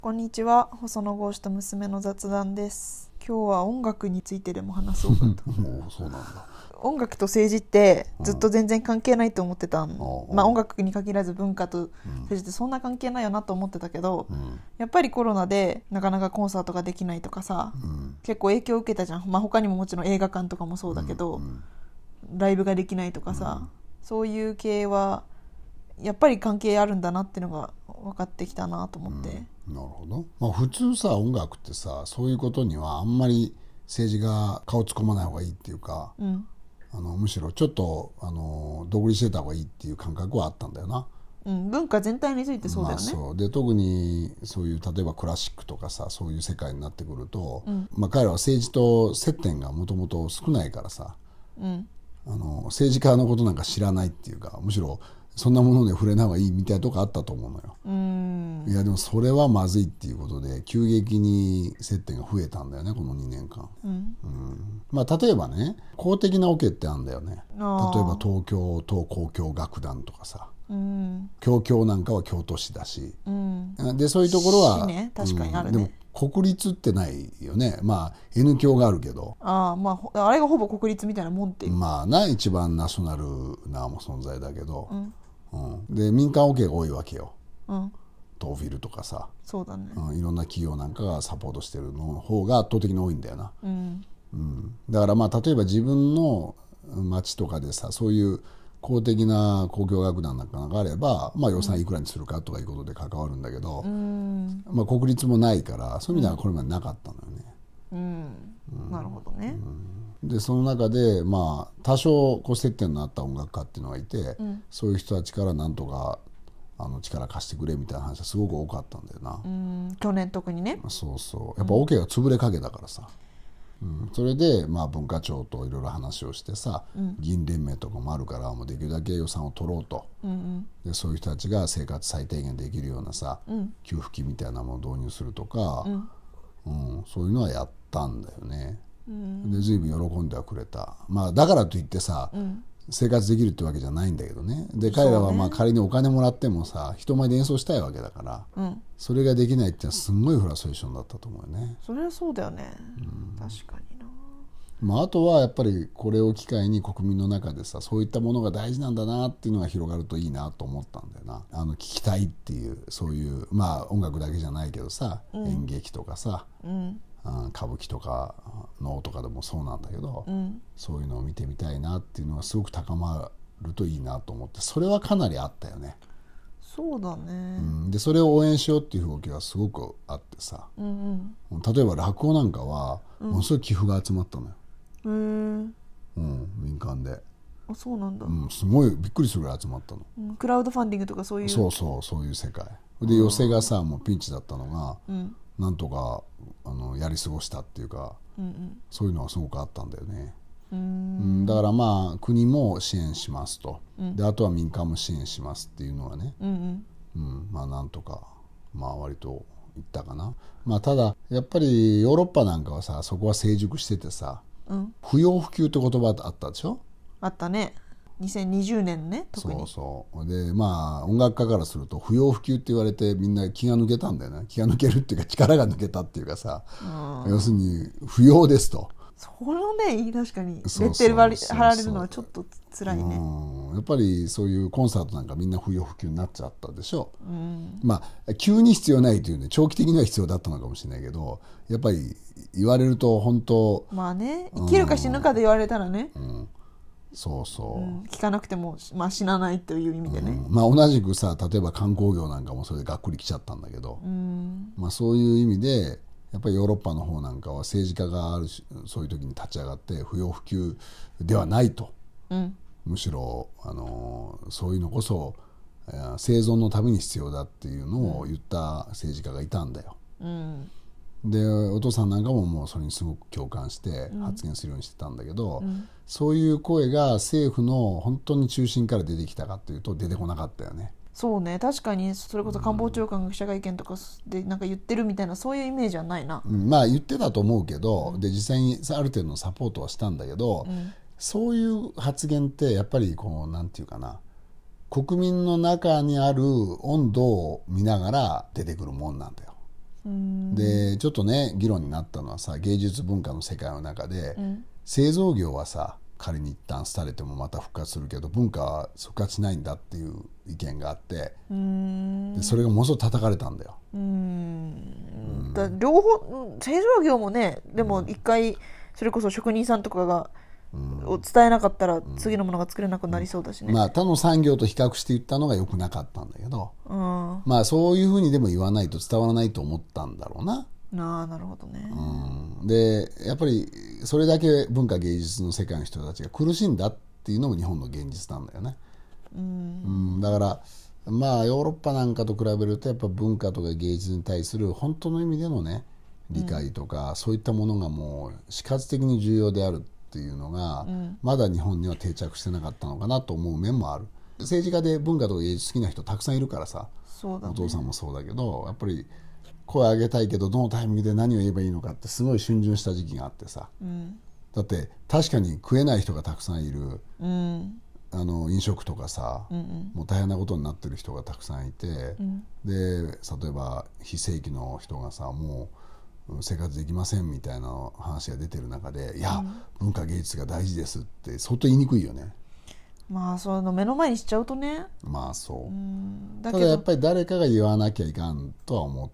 こんにちは、細野豪志と娘の雑談です。今日は音楽についてでも話そうかと。 もうそうなんだ。 音楽と政治ってずっと全然関係ないと思ってた音楽に限らず文化と政治ってそんな関係ないよなと思ってたけど、やっぱりコロナでなかなかコンサートができないとかさ、結構影響を受けたじゃん。他にももちろん映画館とかもそうだけど、ライブができないとかさ、そういう系はやっぱり関係あるんだなっていうのが分かってきたなと思って、 なるほど。普通さ、音楽ってさ、そういうことにはあんまり政治が顔突っ込まない方がいいっていうか、むしろちょっと独立してた方がいいっていう感覚はあったんだよな。 文化全体についてそうだよね。 そうで、特にそういう例えばクラシックとかさ、そういう世界になってくると、彼らは政治と接点がもともと少ないからさ、政治家のことなんか知らないっていうか、むしろそんなもので触れない方がいいみたいなとこあったと思うのよ。いやでもそれはまずいっていうことで急激に接点が増えたんだよね、この2年間。例えばね、公的なオケってあるんだよね。例えば東京都交響楽団とかさ、京協なんかは京都市だし、でそういうところは、 確かにあるね。 でも国立ってないよね。N 響があるけど、 あれがほぼ国立みたいなもんっていう。 一番ナショナルな存在だけど、で民間オケが多いわけよ。東フィルとかさ、 そうだね、 いろんな企業なんかがサポートしてるの方が圧倒的に多いんだよな。だから例えば自分の町とかでさ、そういう公的な交響楽団なんかがあれば、予算いくらにするかとかいうことで関わるんだけど、国立もないからそういう意味ではこれまでなかったのよね。 なるほどね。 でその中で多少接点のあった音楽家っていうのがいて、そういう人たちからなんとか力貸してくれみたいな話はすごく多かったんだよな。 去年特にね。 そうそう、やっぱオケが潰れかけたからさ、それで文化庁といろいろ話をしてさ、議員連盟とかもあるからもうできるだけ予算を取ろうと、でそういう人たちが生活最低限できるようなさ、給付金みたいなものを導入するとか、そういうのはやったんだよね。で随分喜んではくれた。だからといってさ、生活できるってわけじゃないんだけどね。で彼らは仮にお金もらってもさ、人前で演奏したいわけだから、それができないってのはすんごいフラストレーションだったと思うよね。 それはそうだよね、確かにな。 あとはやっぱりこれを機会に国民の中でさ、そういったものが大事なんだなっていうのが広がるといいなと思ったんだよな。聞きたいっていう、そういう音楽だけじゃないけどさ、演劇とかさ、歌舞伎とか能とかでもそうなんだけど、そういうのを見てみたいなっていうのがすごく高まるといいなと思って、それはかなりあったよね。 そうだね、 でそれを応援しようっていう動きがすごくあってさ、例えば落語なんかはものすごい寄付が集まったのよ。民間で。 あ、そうなんだ。 すごいびっくりするぐらい集まったの。 クラウドファンディングとかそういう。 そういう世界で、寄席がさもうピンチだったのが、なんとかやり過ごしたっていうか、そういうのはすごくあったんだよね。だから国も支援しますと、であとは民間も支援しますっていうのはね、なんとか割といったかな。ただやっぱりヨーロッパなんかはさ、そこは成熟しててさ、不要不急って言葉あったでしょ。 あったね、2020年ね、特に。 そうで音楽家からすると不要不急って言われてみんな気が抜けたんだよね。気が抜けるっていうか力が抜けたっていうかさ、要するに不要ですと。 そのね、確かにレッテル貼られるのはちょっと辛いね。 やっぱりそういうコンサートなんかみんな不要不急になっちゃったでしょ。急に必要ないというね、長期的には必要だったのかもしれないけど、やっぱり言われると本当生きるか死ぬかで言われたらね、聞かなくても死なないという意味でね、 同じくさ、例えば観光業なんかもそれでがっくりきちゃったんだけど、そういう意味でやっぱりヨーロッパの方なんかは政治家があるそういう時に立ち上がって不要不急ではないと、むしろそういうのこそ生存のために必要だっていうのを言った政治家がいたんだよ。でお父さんなんかももうそれにすごく共感して発言するようにしてたんだけど、そういう声が政府の本当に中心から出てきたかというと出てこなかったよね。 そうね、確かにそれこそ官房長官が記者会見とかでなんか言ってるみたいな、そういうイメージはないな。 言ってたと思うけど、で実際にある程度のサポートはしたんだけど、そういう発言ってやっぱりなんていうかな、国民の中にある温度を見ながら出てくるもんなんだよ。 でちょっとね議論になったのはさ、芸術文化の世界の中で、製造業はさ仮に一旦廃れてもまた復活するけど文化は復活しないんだっていう意見があって、でそれがものすごく叩かれたんだよ。 両方、製造業もね、でも一回それこそ職人さんとかがを伝えなかったら次のものが作れなくなりそうだしね。 まあ他の産業と比較して言ったのが良くなかったんだけど、まあそういうふうにでも言わないと伝わらないと思ったんだろうな。 なるほどね。 でやっぱりそれだけ文化芸術の世界の人たちが苦しんだっていうのも日本の現実なんだよね。だからまあヨーロッパなんかと比べるとやっぱ文化とか芸術に対する本当の意味でのね理解とか、そういったものがもう死活的に重要であるっていうのが、まだ日本には定着してなかったのかなと思う面もある。政治家で文化とか芸術好きな人たくさんいるからさ、 そうだね、 お父さんもそうだけど、やっぱり声上げたいけどどのタイミングで何を言えばいいのかってすごい逡巡した時期があってさ、だって確かに食えない人がたくさんいる、飲食とかさ、もう大変なことになってる人がたくさんいて、で例えば非正規の人がさもう生活できませんみたいな話が出てる中で、いや、文化芸術が大事ですって相当言いにくいよね。 まあそういうの目の前にしちゃうとね。 まあそう、ただやっぱり誰かが言わなきゃいかんとは思って、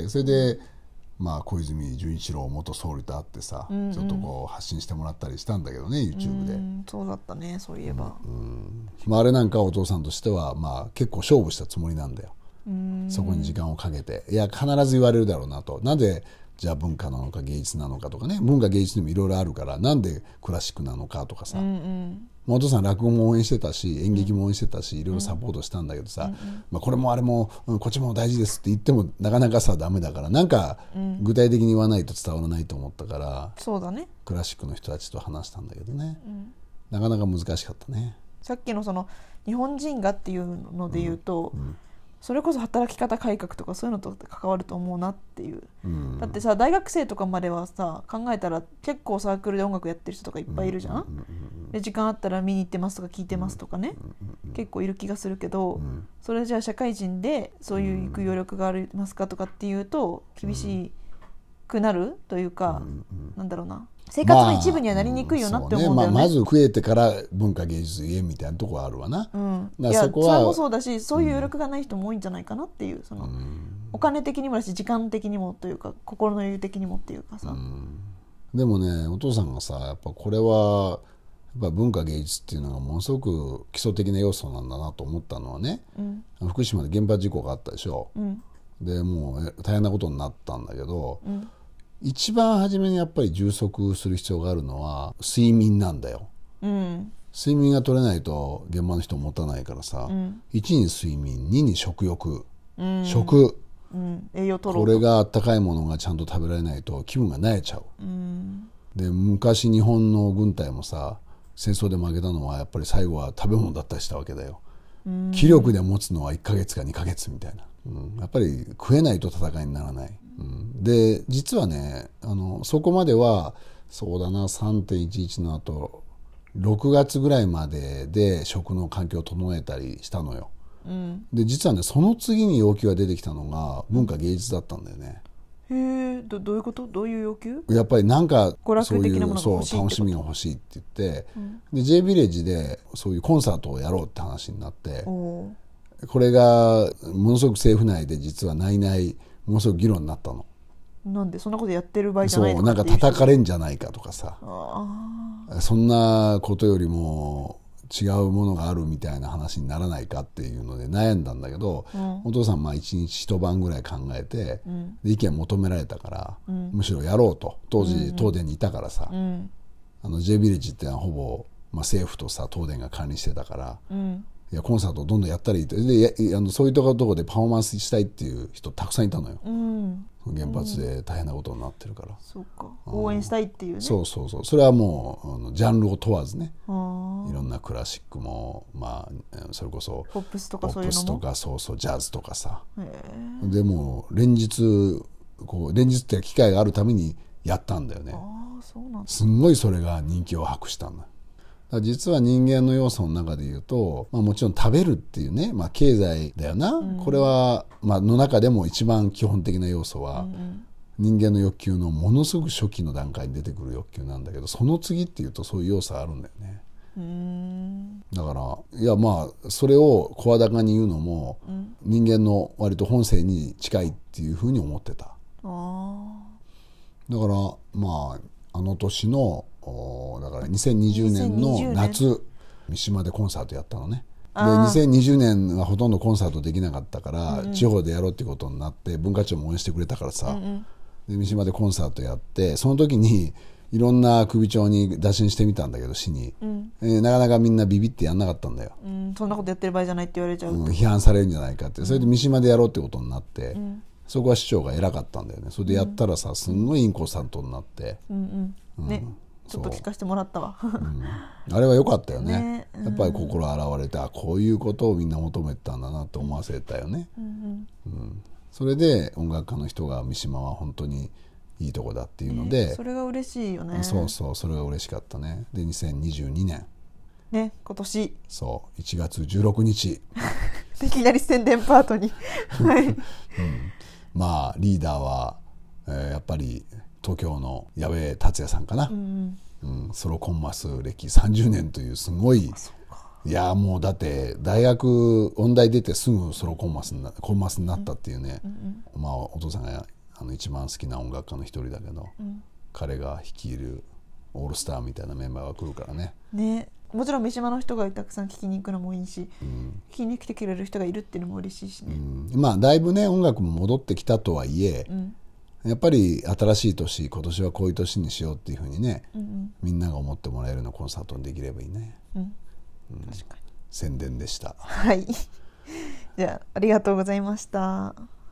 それでまあ小泉純一郎元総理と会ってさ、ちょっとこう発信してもらったりしたんだけどね YouTube で。 そうだったね、そういえば。 まあ、あれなんかお父さんとしてはまあ結構勝負したつもりなんだよ。そこに時間をかけて、いや必ず言われるだろうなと、なんでじゃあ文化なのか芸術なのかとかね、文化芸術にもいろいろあるからなんでクラシックなのかとかさ、お父さん落語も応援してたし演劇も応援してたし、いろいろサポートしたんだけどさ、まあ、これもあれも、こっちも大事ですって言ってもなかなかさダメだから、なんか具体的に言わないと伝わらないと思ったから、 そうだね、 クラシックの人たちと話したんだけどね、なかなか難しかったね。 さっきのその日本人がっていうので言うと、それこそ働き方改革とかそういうのと関わると思うなっていう、だってさ大学生とかまではさ考えたら結構サークルで音楽やってる人とかいっぱいいるじゃん、で時間あったら見に行ってますとか聞いてますとかね、結構いる気がするけど、それじゃあ社会人でそういう行く余力がありますかとかっていうと厳しくなるというか、なんだろうな、生活の一部にはなりにくいよなって思うんだよね。 まず食えてから文化芸術言えみたいなところあるわな。 いやそれもそうだし、そういう余力がない人も多いんじゃないかなっていう、そのお金的にもだし時間的にもというか心の余裕的にもっていうかさ、 でもねお父さんがさやっぱこれはやっぱ文化芸術っていうのがものすごく基礎的な要素なんだなと思ったのはね、福島で原発事故があったでしょ、でもう大変なことになったんだけど、一番初めにやっぱり充足する必要があるのは睡眠なんだよ、睡眠が取れないと現場の人持たないからさ、1に睡眠、2に食欲、食、 栄養取ろうと、 これがあったかいものがちゃんと食べられないと気分が萎えちゃう、で昔日本の軍隊もさ戦争で負けたのはやっぱり最後は食べ物だったりしたわけだよ、気力で持つのは1ヶ月か2ヶ月みたいな、やっぱり食えないと戦いにならない、で実はねそこまではそうだな 3.11 の後6月ぐらいまでで食の環境を整えたりしたのよ、で実はねその次に要求が出てきたのが文化芸術だったんだよね。 へえ、どういうこと？どういう要求？ やっぱりなんかそういう楽しみが欲しいって言って、で J ヴィレッジでそういうコンサートをやろうって話になって、これがものすごく政府内で実は内々ものすごく議論になったの。 なんでそんなことやってる場合じゃないのかっていう、 なんか叩かれんじゃないかとかさ、そんなことよりも違うものがあるみたいな話にならないかっていうので悩んだんだけど、お父さん一日一晩ぐらい考えて、で意見求められたから、むしろやろうと、当時東電にいたからさ、J ヴィレッジってのはほぼ、政府とさ東電が管理してたから、いやコンサートをどんどんやったらいいってでそういうところでパフォーマンスしたいっていう人たくさんいたのよ、原発で大変なことになってるから、 そうか、応援したいっていうね、 そうそれはもうジャンルを問わずね、いろんなクラシックも、それこそポップスとかそういうのも、 ポップスとかそうジャズとかさ、でも連日って機会があるためにやったんだよね。 そうなんだ。 すんごいそれが人気を博したんだ。 ら実は人間の要素の中で言うと、もちろん食べるっていうね、経済だよな、これは、の中でも一番基本的な要素は、人間の欲求のものすごく初期の段階に出てくる欲求なんだけど、その次っていうとそういう要素あるんだよね。だからいやそれを声高に言うのも、人間の割と本性に近いっていうふうに思ってた。だからあの年のだから2020年の夏、三島でコンサートやったのね。で2020年はほとんどコンサートできなかったから、地方でやろうっていうことになって、文化庁も応援してくれたからさ、で三島でコンサートやって、その時にいろんな首長に打診してみたんだけど、市に、なかなかみんなビビってやんなかったんだよ。 そんなことやってる場合じゃないって言われちゃうと、 批判されるんじゃないかって。それで三島でやろうってことになって、そこは市長が偉かったんだよね。それでやったらさ、すんごいインコンサートになって、 ね、ちょっと聞かせてもらったわ、 あれは良かったよね。やっぱり心洗われて、こういうことをみんな求めてたんだなと思わせたよね。それで音楽家の人が三島は本当にいいとこだっていうので、 それが嬉しいよね。 そうそれが嬉しかったね。で2022年ね、今年そう1月16日いきなり宣伝パートにはい、 リーダーは、やっぱり東京の矢部達也さんかな、ソロコンマス歴30年というすごい、いやもうだって大学音大出てすぐソロコンマスになったっていうね、お父さんが一番好きな音楽家の一人だけど、彼が率いるオールスターみたいなメンバーが来るからね。 もちろん三島の人がたくさん聴きに行くのもいいし、聴きに来てくれる人がいるっていうのも嬉しいしね。 だいぶね音楽も戻ってきたとはいえ、やっぱり新しい年、今年はこういう年にしようっていうふうにね、みんなが思ってもらえるようなコンサートにできればいいね。確かに宣伝でした。 はいじゃあありがとうございました。